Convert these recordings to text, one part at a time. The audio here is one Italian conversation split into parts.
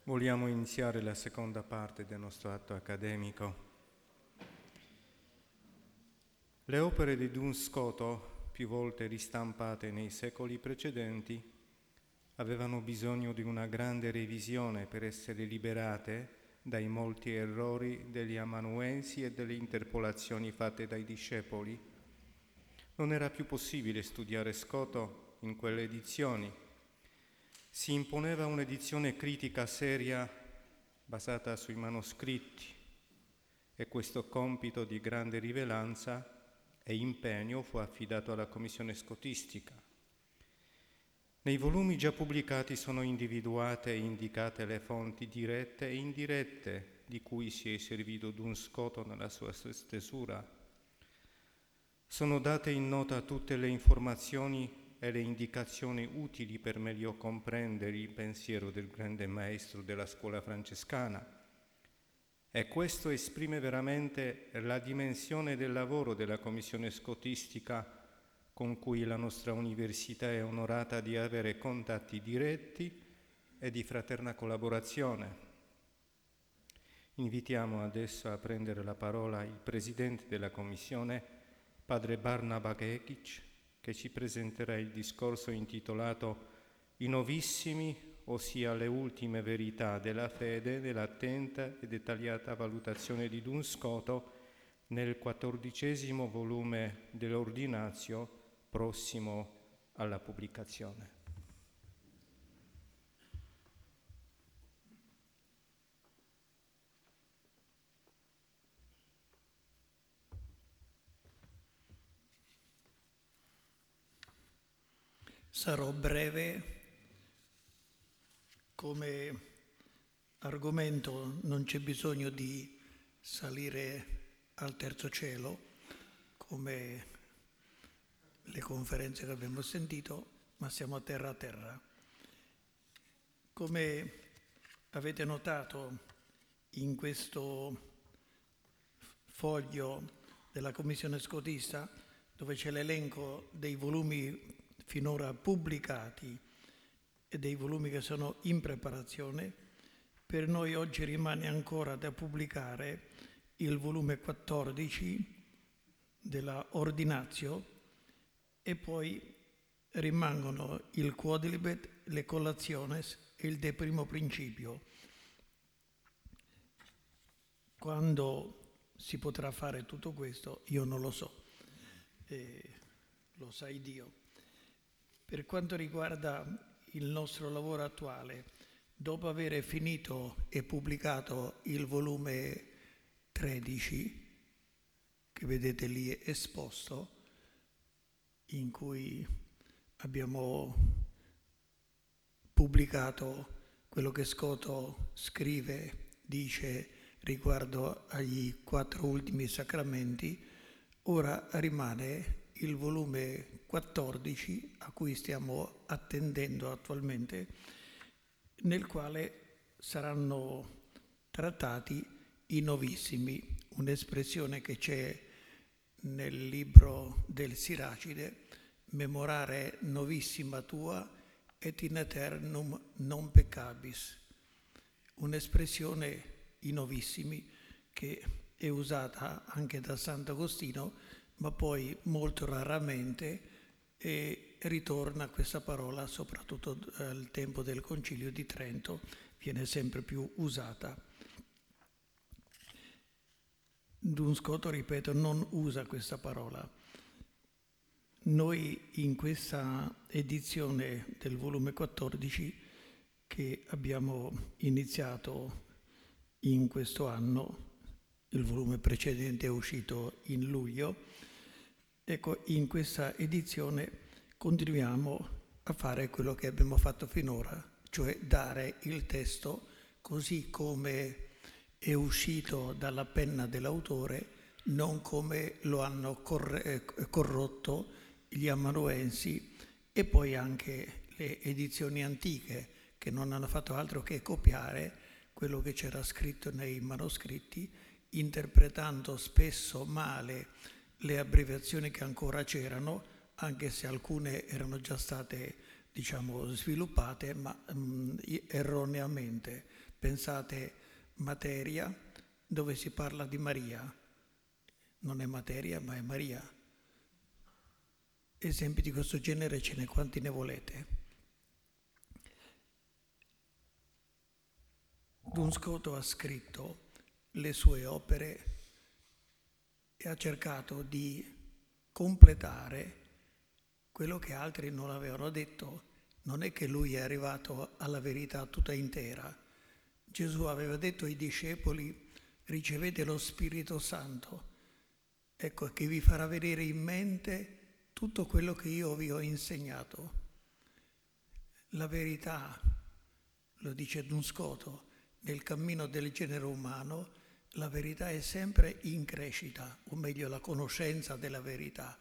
Vogliamo iniziare la seconda parte del nostro atto accademico. Le opere di Duns Scoto, più volte ristampate nei secoli precedenti, avevano bisogno di una grande revisione per essere liberate dai molti errori degli amanuensi e delle interpolazioni fatte dai discepoli. Non era più possibile studiare Scoto in quelle edizioni. Si imponeva un'edizione critica seria basata sui manoscritti e questo compito di grande rilevanza e impegno fu affidato alla Commissione Scotistica. Nei volumi già pubblicati sono individuate e indicate le fonti dirette e indirette di cui si è servito Duns Scoto nella sua stesura. Sono date in nota tutte le informazioni e le indicazioni utili per meglio comprendere il pensiero del grande maestro della scuola francescana. E questo esprime veramente la dimensione del lavoro della Commissione Scotistica con cui la nostra università è onorata di avere contatti diretti e di fraterna collaborazione. Invitiamo adesso a prendere la parola il Presidente della Commissione, Padre Barnaba Gekic, che ci presenterà il discorso intitolato I Novissimi, ossia le ultime verità della fede nell'attenta e dettagliata valutazione di Duns Scoto nel 14° volume dell'Ordinatio prossimo alla pubblicazione. Sarò breve. Come argomento non c'è bisogno di salire al terzo cielo, come le conferenze che abbiamo sentito, ma siamo a terra. Come avete notato in questo foglio della Commissione Scotista, dove c'è l'elenco dei volumi finora pubblicati e dei volumi che sono in preparazione, per noi oggi rimane ancora da pubblicare il volume 14 della Ordinatio e poi rimangono il Quodlibet, le Collationes e il De Primo Principio. Quando si potrà fare tutto questo io non lo so, lo sai Dio. Per quanto riguarda il nostro lavoro attuale, dopo aver finito e pubblicato il volume 13, che vedete lì esposto, in cui abbiamo pubblicato quello che Scoto scrive, dice riguardo agli 4 ultimi sacramenti, ora rimane il volume 14 a cui stiamo attendendo attualmente, nel quale saranno trattati i novissimi, un'espressione che c'è nel libro del Siracide, memorare novissima tua et in aeternum non peccabis, un'espressione, i novissimi, che è usata anche da Sant'Agostino, ma poi molto raramente ritorna questa parola, soprattutto al tempo del Concilio di Trento, viene sempre più usata. Duns Scoto, ripeto, non usa questa parola. Noi in questa edizione del volume 14 che abbiamo iniziato in questo anno, il volume precedente è uscito in luglio, ecco, in questa edizione continuiamo a fare quello che abbiamo fatto finora, cioè dare il testo così come è uscito dalla penna dell'autore, non come lo hanno corrotto gli amanuensi e poi anche le edizioni antiche, che non hanno fatto altro che copiare quello che c'era scritto nei manoscritti, interpretando spesso male le abbreviazioni che ancora c'erano, anche se alcune erano già state, sviluppate, ma erroneamente, Pensate materia, dove si parla di Maria. Non è materia, ma è Maria. Esempi di questo genere ce ne quanti ne volete. Duns Scoto ha scritto le sue opere e ha cercato di completare quello che altri non avevano detto. Non è che lui è arrivato alla verità tutta intera. Gesù aveva detto ai discepoli: ricevete lo Spirito Santo, ecco, che vi farà venire in mente tutto quello che io vi ho insegnato. La verità, lo dice Duns Scoto, nel cammino del genere umano, la verità è sempre in crescita, o meglio la conoscenza della verità.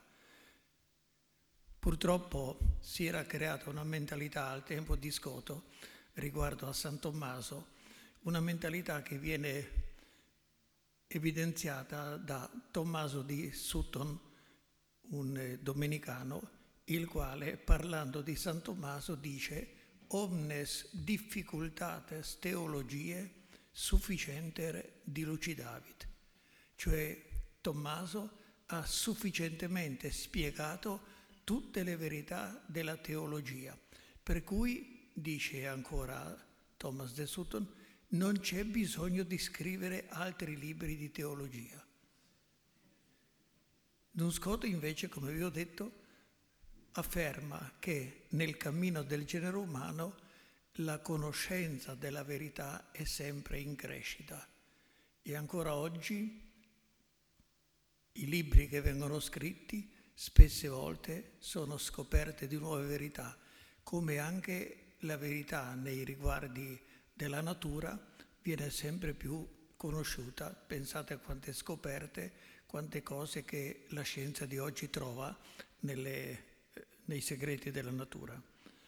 Purtroppo si era creata una mentalità al tempo di Scoto riguardo a San Tommaso, una mentalità che viene evidenziata da Tommaso di Sutton, un domenicano, il quale, parlando di San Tommaso, dice: omnes difficultates theologiae sufficienter dilucidavit. Cioè Tommaso ha sufficientemente spiegato tutte le verità della teologia, per cui, dice ancora Thomas de Sutton, non c'è bisogno di scrivere altri libri di teologia. Duns Scoto invece, come vi ho detto, afferma che nel cammino del genere umano la conoscenza della verità è sempre in crescita e ancora oggi i libri che vengono scritti spesse volte sono scoperte di nuove verità, come anche la verità nei riguardi della natura viene sempre più conosciuta. Pensate a quante scoperte, quante cose che la scienza di oggi trova nei segreti della natura.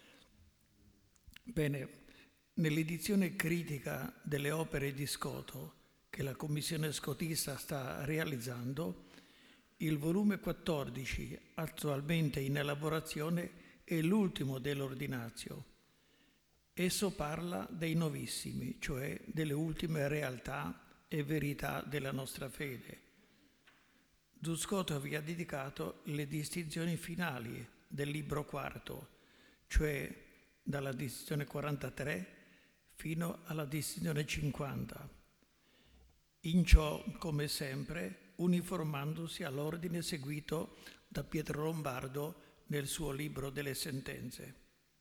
Bene, nell'edizione critica delle opere di Scoto, che la Commissione Scotista sta realizzando, il volume 14, attualmente in elaborazione, è l'ultimo dell'Ordinatio. Esso parla dei novissimi, cioè delle ultime realtà e verità della nostra fede. Duns Scoto vi ha dedicato le distinzioni finali del libro quarto, cioè dalla distinzione 43 fino alla distinzione 50. In ciò, come sempre, uniformandosi all'ordine seguito da Pietro Lombardo nel suo libro delle sentenze.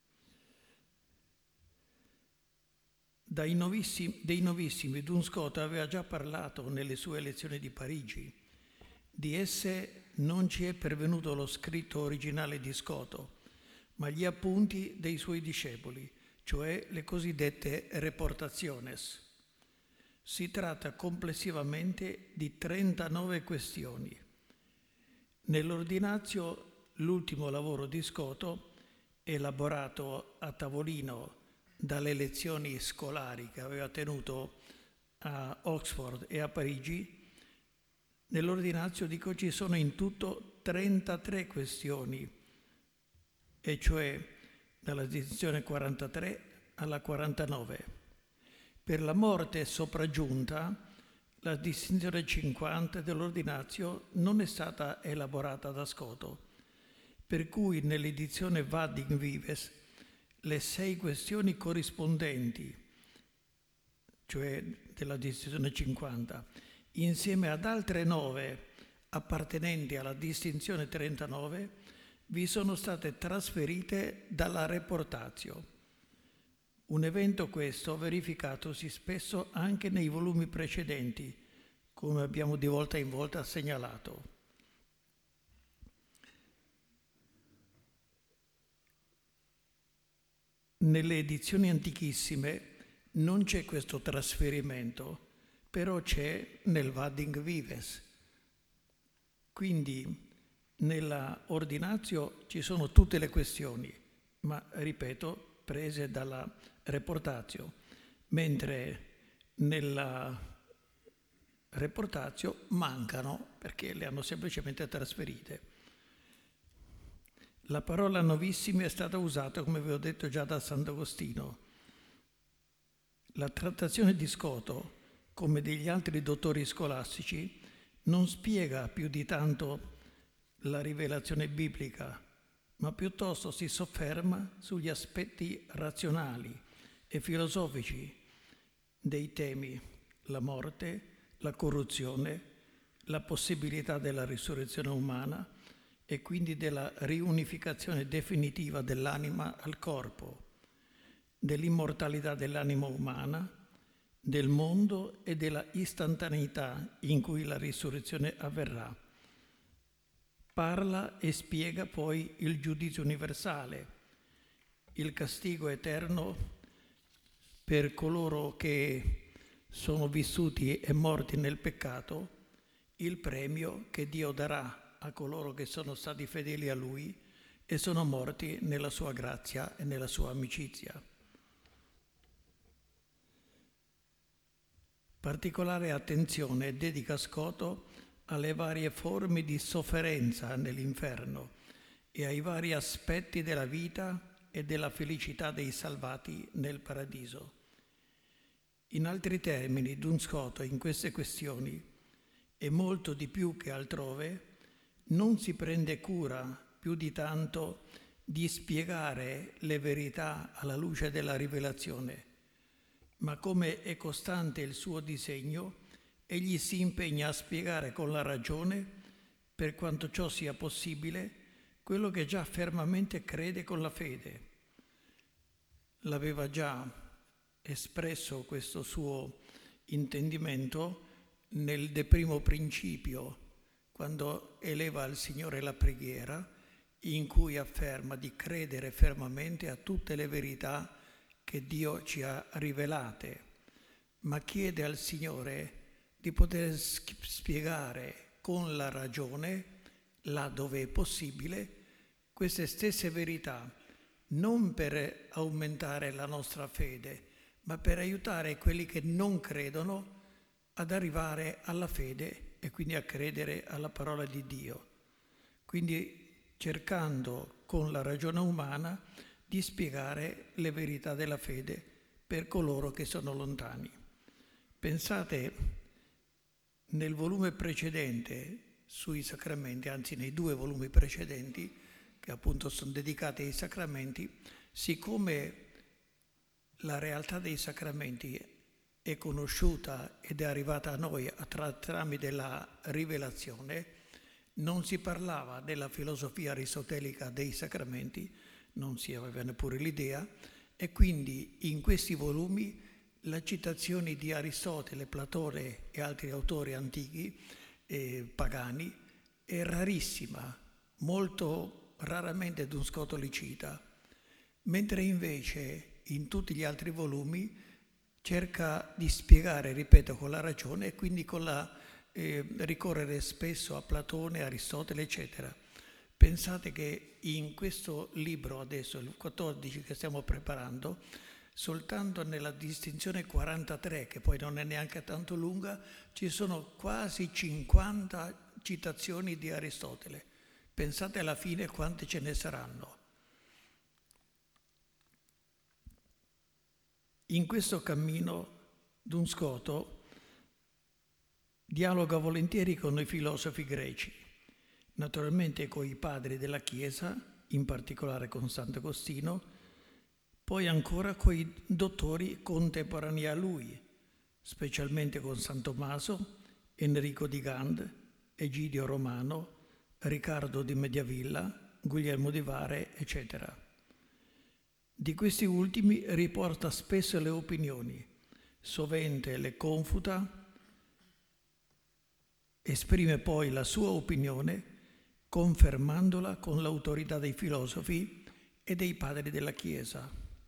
Dei novissimi Duns Scoto aveva già parlato nelle sue lezioni di Parigi. Di esse non ci è pervenuto lo scritto originale di Scoto, ma gli appunti dei suoi discepoli, cioè le cosiddette reportationes. Si tratta complessivamente di 39 questioni. Nell'Ordinatio, l'ultimo lavoro di Scoto, elaborato a tavolino dalle lezioni scolari che aveva tenuto a Oxford e a Parigi, nell'Ordinatio, dico, ci sono in tutto 33 questioni, e cioè dalla distinzione 43 alla 49. Per la morte sopraggiunta, la distinzione 50 dell'Ordinatio non è stata elaborata da Scoto, per cui nell'edizione Vadding Vives le 6 questioni corrispondenti, cioè della distinzione 50, insieme ad altre 9 appartenenti alla distinzione 39, vi sono state trasferite dalla Reportatio. Un evento questo verificatosi spesso anche nei volumi precedenti, come abbiamo di volta in volta segnalato. Nelle edizioni antichissime non c'è questo trasferimento, però c'è nel Vadding Vives. Quindi nella Ordinatio ci sono tutte le questioni, ma ripeto, prese dalla Reportatio, mentre nella Reportatio mancano perché le hanno semplicemente trasferite. La parola novissimi è stata usata, come vi ho detto, già da Sant'Agostino. La trattazione di Scoto, come degli altri dottori scolastici, non spiega più di tanto la rivelazione biblica, ma piuttosto si sofferma sugli aspetti razionali e filosofici dei temi: la morte, la corruzione, la possibilità della risurrezione umana e quindi della riunificazione definitiva dell'anima al corpo, dell'immortalità dell'anima umana, del mondo e della istantaneità in cui la risurrezione avverrà. Parla e spiega poi il giudizio universale, il castigo eterno per coloro che sono vissuti e morti nel peccato, il premio che Dio darà a coloro che sono stati fedeli a Lui e sono morti nella sua grazia e nella sua amicizia. Particolare attenzione dedica Scoto alle varie forme di sofferenza nell'inferno e ai vari aspetti della vita e della felicità dei salvati nel paradiso. In altri termini, Duns Scoto in queste questioni, e molto di più che altrove, non si prende cura più di tanto di spiegare le verità alla luce della rivelazione, ma come è costante il suo disegno, egli si impegna a spiegare con la ragione, per quanto ciò sia possibile, quello che già fermamente crede con la fede. L'aveva già espresso questo suo intendimento nel De Primo Principio, quando eleva al Signore la preghiera, in cui afferma di credere fermamente a tutte le verità che Dio ci ha rivelate, ma chiede al Signore di poter spiegare con la ragione, là dove è possibile, queste stesse verità, non per aumentare la nostra fede, ma per aiutare quelli che non credono ad arrivare alla fede e quindi a credere alla parola di Dio. Quindi cercando con la ragione umana di spiegare le verità della fede per coloro che sono lontani. Pensate, nel volume precedente sui sacramenti, anzi nei 2 volumi precedenti, che appunto sono dedicati ai sacramenti, siccome la realtà dei sacramenti è conosciuta ed è arrivata a noi tramite la rivelazione, non si parlava della filosofia aristotelica dei sacramenti, non si aveva neppure l'idea, e quindi in questi volumi le citazioni di Aristotele, Platone e altri autori antichi e pagani è rarissima, molto raramente Duns Scoto li cita, mentre invece in tutti gli altri volumi cerca di spiegare, ripeto, con la ragione e quindi con la ricorrere spesso a Platone, Aristotele, eccetera. Pensate che in questo libro adesso, il 14 che stiamo preparando, soltanto nella distinzione 43, che poi non è neanche tanto lunga, ci sono quasi 50 citazioni di Aristotele. Pensate alla fine quante ce ne saranno. In questo cammino Duns Scoto dialoga volentieri con i filosofi greci, naturalmente con i padri della Chiesa, in particolare con Sant'Agostino, poi ancora con i dottori contemporanei a lui, specialmente con San Tommaso, Enrico di Gand, Egidio Romano, Riccardo di Mediavilla, Guglielmo di Vare, eccetera. Di questi ultimi riporta spesso le opinioni, sovente le confuta, esprime poi la sua opinione confermandola con l'autorità dei filosofi e dei padri della Chiesa.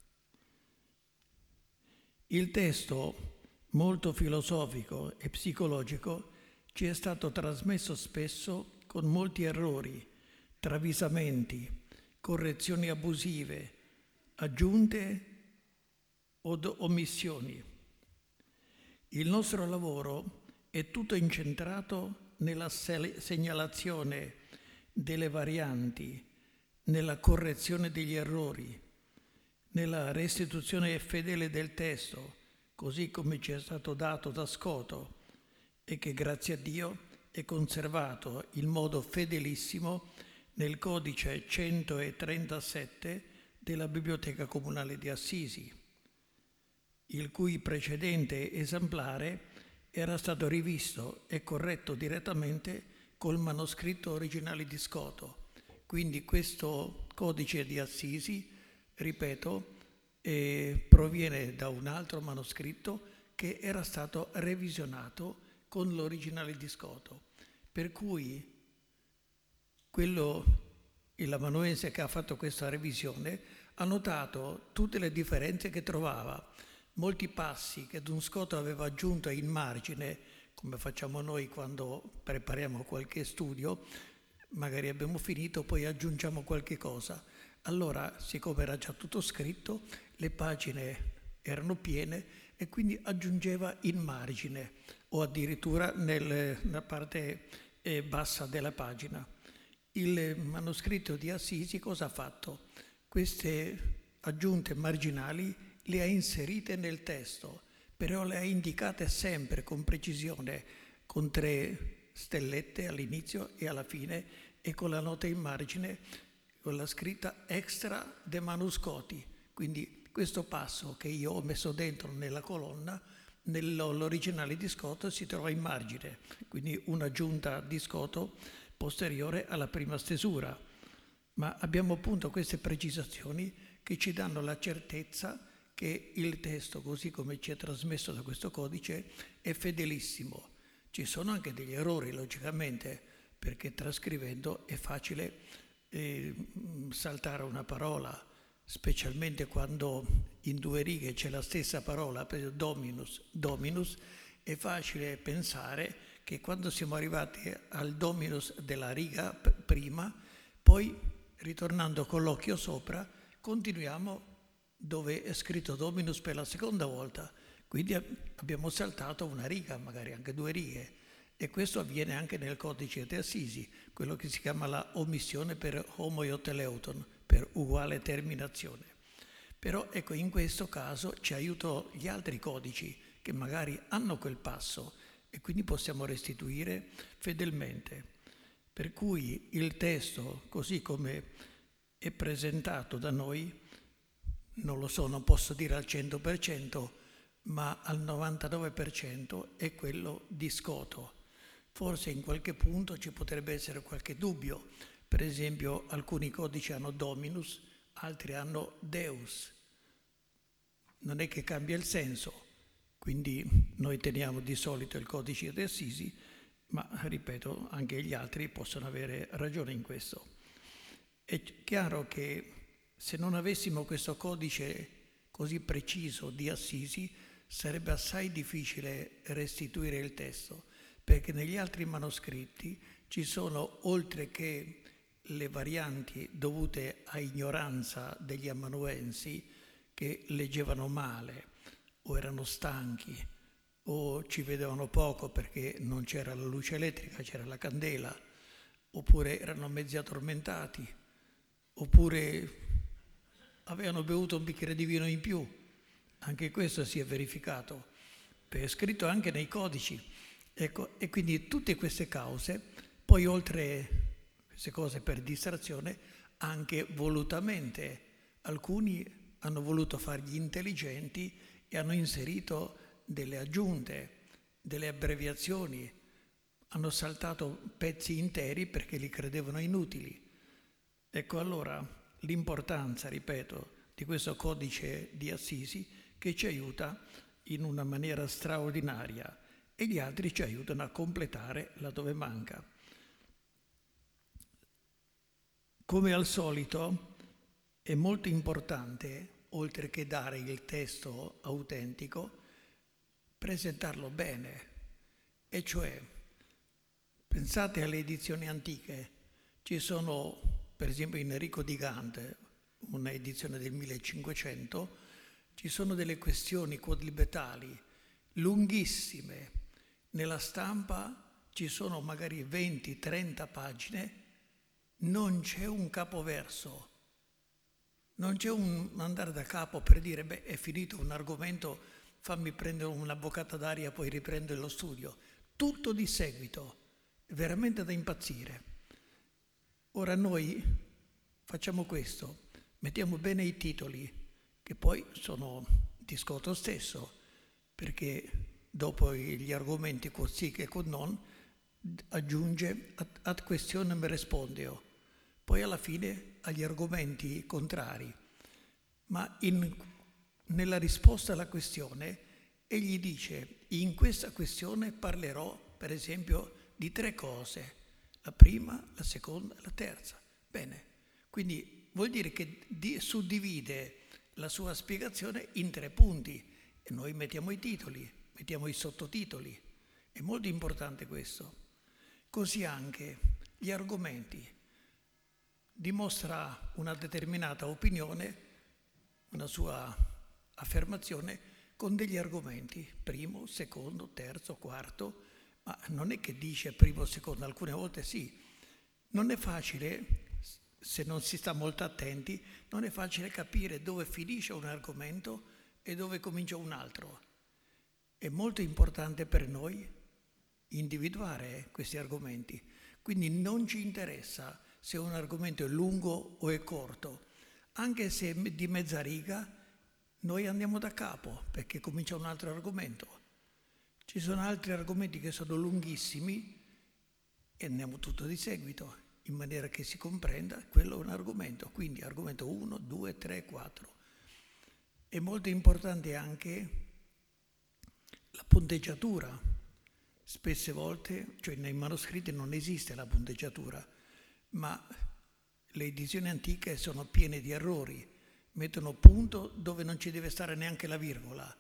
Il testo, molto filosofico e psicologico, ci è stato trasmesso spesso con molti errori, travisamenti, correzioni abusive, aggiunte o omissioni. Il nostro lavoro è tutto incentrato nella segnalazione delle varianti, nella correzione degli errori, nella restituzione fedele del testo, così come ci è stato dato da Scoto e che grazie a Dio è conservato in modo fedelissimo nel codice 137 della Biblioteca Comunale di Assisi, il cui precedente esemplare era stato rivisto e corretto direttamente col manoscritto originale di Scoto. Quindi questo codice di Assisi, ripeto, proviene da un altro manoscritto che era stato revisionato con l'originale di Scoto. Per cui l'amanuense che ha fatto questa revisione ha notato tutte le differenze che trovava, molti passi che Don Scoto aveva aggiunto in margine, come facciamo noi quando prepariamo qualche studio, magari abbiamo finito, poi aggiungiamo qualche cosa. Allora, siccome era già tutto scritto, le pagine erano piene e quindi aggiungeva in margine o addirittura nella parte bassa della pagina. Il manoscritto di Assisi cosa ha fatto? Queste aggiunte marginali le ha inserite nel testo, però le ha indicate sempre con precisione, con 3 stellette all'inizio e alla fine e con la nota in margine, con la scritta extra de manuscoti. Quindi questo passo che io ho messo dentro nella colonna, nell'originale di Scoto si trova in margine, quindi un'aggiunta di Scoto posteriore alla prima stesura. Ma abbiamo appunto queste precisazioni che ci danno la certezza che il testo, così come ci è trasmesso da questo codice, è fedelissimo. Ci sono anche degli errori, logicamente, perché trascrivendo è facile saltare una parola, specialmente quando in 2 righe c'è la stessa parola, per dominus, è facile pensare che quando siamo arrivati al dominus della riga prima, poi ritornando con l'occhio sopra, continuiamo dove è scritto dominus per la seconda volta, quindi abbiamo saltato una riga, magari anche 2 righe, e questo avviene anche nel codice di Assisi, quello che si chiama la omissione per homoioteleuton, per uguale terminazione. Però ecco, in questo caso ci aiutano gli altri codici che magari hanno quel passo e quindi possiamo restituire fedelmente. Per cui il testo, così come è presentato da noi, non lo so, non posso dire al 100%, ma al 99% è quello di Scoto. Forse in qualche punto ci potrebbe essere qualche dubbio. Per esempio, alcuni codici hanno Dominus, altri hanno Deus. Non è che cambia il senso, quindi noi teniamo di solito il codice di Assisi, ma ripeto, anche gli altri possono avere ragione in questo. È chiaro che se non avessimo questo codice così preciso di Assisi, sarebbe assai difficile restituire il testo, perché negli altri manoscritti ci sono, oltre che le varianti dovute a ignoranza degli amanuensi che leggevano male o erano stanchi o ci vedevano poco perché non c'era la luce elettrica, c'era la candela, oppure erano mezzi addormentati, oppure avevano bevuto un bicchiere di vino in più. Anche questo si è verificato, è scritto anche nei codici. Ecco, e quindi tutte queste cause, poi oltre queste cose per distrazione, anche volutamente, alcuni hanno voluto fargli intelligenti e hanno inserito delle aggiunte, delle abbreviazioni, hanno saltato pezzi interi perché li credevano inutili. Ecco allora l'importanza, ripeto, di questo codice di Assisi che ci aiuta in una maniera straordinaria e gli altri ci aiutano a completare laddove manca. Come al solito è molto importante, oltre che dare il testo autentico, presentarlo bene, e cioè pensate alle edizioni antiche, ci sono per esempio in Enrico di Gante, una edizione del 1500, ci sono delle questioni quodlibetali lunghissime, nella stampa ci sono magari 20-30 pagine, non c'è un capoverso, non c'è un andare da capo per dire beh è finito un argomento fammi prendere una boccata d'aria, poi riprendere lo studio. Tutto di seguito, veramente da impazzire. Ora noi facciamo questo, mettiamo bene i titoli, che poi sono di Scotto stesso, perché dopo gli argomenti con sì che con non, aggiunge ad questionem respondeo, poi alla fine agli argomenti contrari. Ma nella risposta alla questione egli dice: in questa questione parlerò per esempio di 3 cose, la prima, la seconda e la terza. Bene, quindi vuol dire che suddivide la sua spiegazione in 3 punti e noi mettiamo i titoli, mettiamo i sottotitoli. È molto importante questo. Così anche gli argomenti. Dimostra una determinata opinione, una sua affermazione con degli argomenti, primo, secondo, terzo, quarto, ma non è che dice primo, secondo, alcune volte sì. Non è facile, se non si sta molto attenti, non è facile capire dove finisce un argomento e dove comincia un altro. È molto importante per noi individuare questi argomenti, quindi non ci interessa se un argomento è lungo o è corto, anche se è di mezza riga, noi andiamo da capo perché comincia un altro argomento. Ci sono altri argomenti che sono lunghissimi e andiamo tutto di seguito, in maniera che si comprenda, quello è un argomento, quindi argomento 1, 2, 3, 4. È molto importante anche la punteggiatura. Spesse volte, cioè nei manoscritti non esiste la punteggiatura, ma le edizioni antiche sono piene di errori, mettono punto dove non ci deve stare neanche la virgola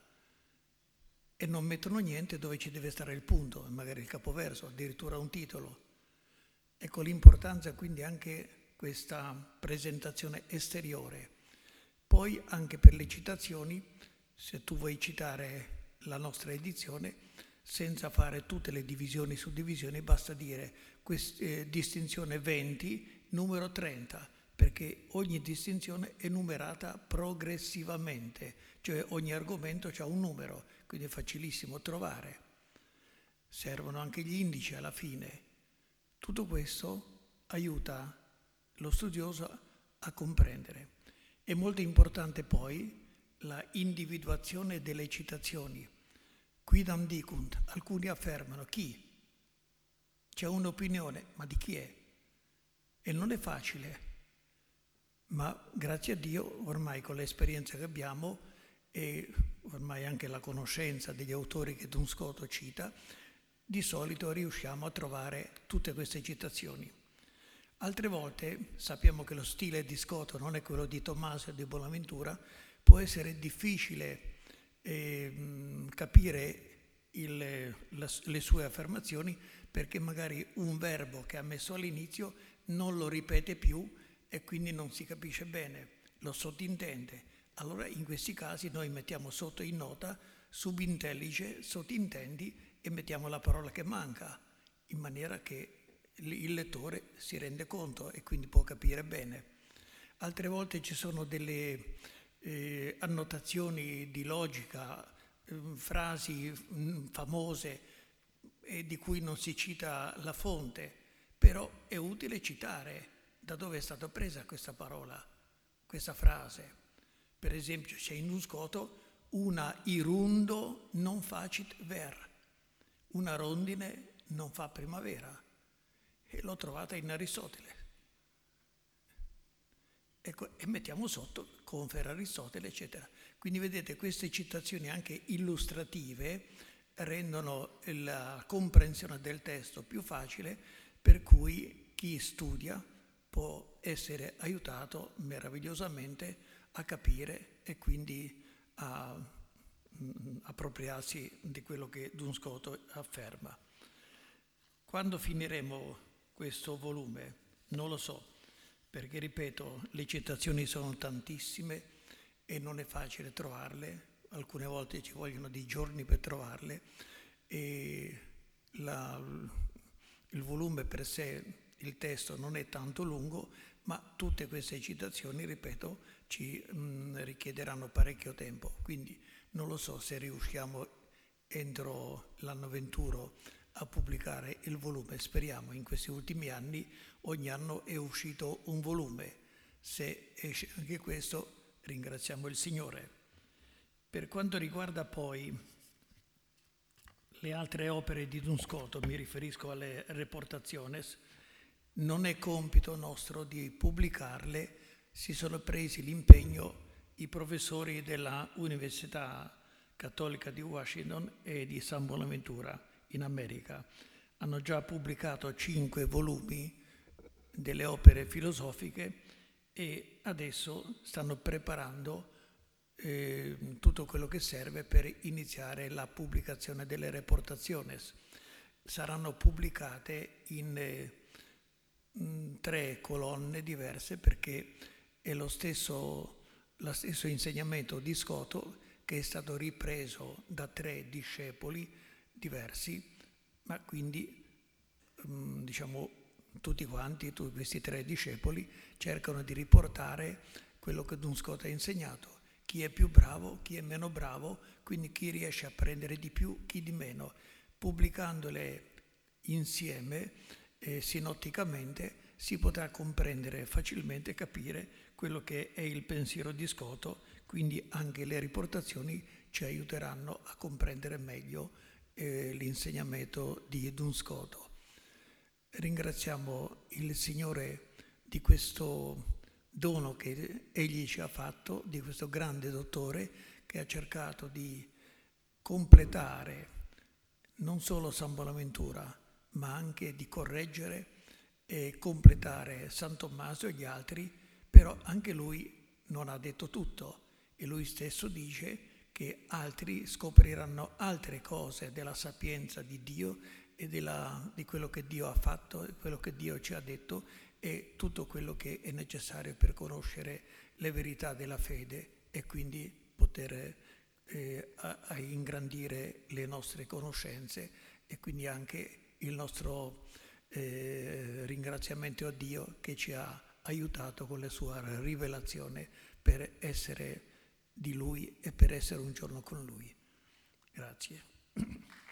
e non mettono niente dove ci deve stare il punto, magari il capoverso, addirittura un titolo. Ecco l'importanza quindi anche questa presentazione esteriore. Poi anche per le citazioni, se tu vuoi citare la nostra edizione, senza fare tutte le divisioni su divisioni, basta dire distinzione 20, numero 30, perché ogni distinzione è numerata progressivamente, cioè ogni argomento ha un numero, quindi è facilissimo trovare. Servono anche gli indici alla fine. Tutto questo aiuta lo studioso a comprendere. È molto importante poi la individuazione delle citazioni. Quidam dicunt, alcuni affermano, chi? C'è un'opinione, ma di chi è? E non è facile, ma grazie a Dio ormai con l'esperienza che abbiamo e ormai anche la conoscenza degli autori che Duns Scoto cita, di solito riusciamo a trovare tutte queste citazioni. Altre volte sappiamo che lo stile di Scoto non è quello di Tommaso e di Bonaventura, può essere difficile capire le sue affermazioni perché magari un verbo che ha messo all'inizio non lo ripete più e quindi non si capisce bene, lo sottintende. Allora in questi casi noi mettiamo sotto in nota subintellige, sottintendi e mettiamo la parola che manca in maniera che il lettore si rende conto e quindi può capire bene. Altre volte ci sono delle annotazioni di logica, frasi famose di cui non si cita la fonte, però è utile citare da dove è stata presa questa parola, questa frase. Per esempio c'è in Duns Scoto una irundo non facit ver, una rondine non fa primavera, e l'ho trovata in Aristotele. Ecco, e mettiamo sotto confer Aristotele, eccetera. Quindi vedete, queste citazioni anche illustrative rendono la comprensione del testo più facile, per cui chi studia può essere aiutato meravigliosamente a capire e quindi a appropriarsi di quello che Duns Scoto afferma. Quando finiremo questo volume? Non lo so, perché ripeto, le citazioni sono tantissime e non è facile trovarle, alcune volte ci vogliono dei giorni per trovarle e il volume per sé, il testo non è tanto lungo, ma tutte queste citazioni, ripeto, ci richiederanno parecchio tempo, quindi Non lo so se riusciamo entro l'anno 21 a pubblicare il volume, speriamo. In questi ultimi anni ogni anno è uscito un volume. Se esce anche questo, ringraziamo il Signore. Per quanto riguarda poi le altre opere di Duns Scoto, mi riferisco alle Reportaciones, non è compito nostro di pubblicarle, si sono presi l'impegno i professori della Università Cattolica di Washington e di San Bonaventura in America. Hanno già pubblicato 5 volumi delle opere filosofiche e adesso stanno preparando tutto quello che serve per iniziare la pubblicazione delle Reportaciones. Saranno pubblicate in 3 colonne diverse perché è lo stesso insegnamento di Scoto che è stato ripreso da 3 discepoli diversi, ma quindi diciamo tutti questi 3 discepoli cercano di riportare quello che Duns Scoto ha insegnato. Chi è più bravo, chi è meno bravo, quindi chi riesce a prendere di più, chi di meno. Pubblicandole insieme, sinotticamente, si potrà comprendere facilmente, capire quello che è il pensiero di Scoto, quindi anche le riportazioni ci aiuteranno a comprendere meglio l'insegnamento di Duns Scoto. Ringraziamo il Signore di questo dono che Egli ci ha fatto, di questo grande dottore che ha cercato di completare non solo San Bonaventura, ma anche di correggere e completare San Tommaso e gli altri, però anche lui non ha detto tutto e lui stesso dice che altri scopriranno altre cose della sapienza di Dio e di quello che Dio ha fatto, quello che Dio ci ha detto e tutto quello che è necessario per conoscere le verità della fede e quindi poter a ingrandire le nostre conoscenze e quindi anche il nostro ringraziamento a Dio che ci ha aiutato con la sua rivelazione per essere di Lui e per essere un giorno con Lui. Grazie.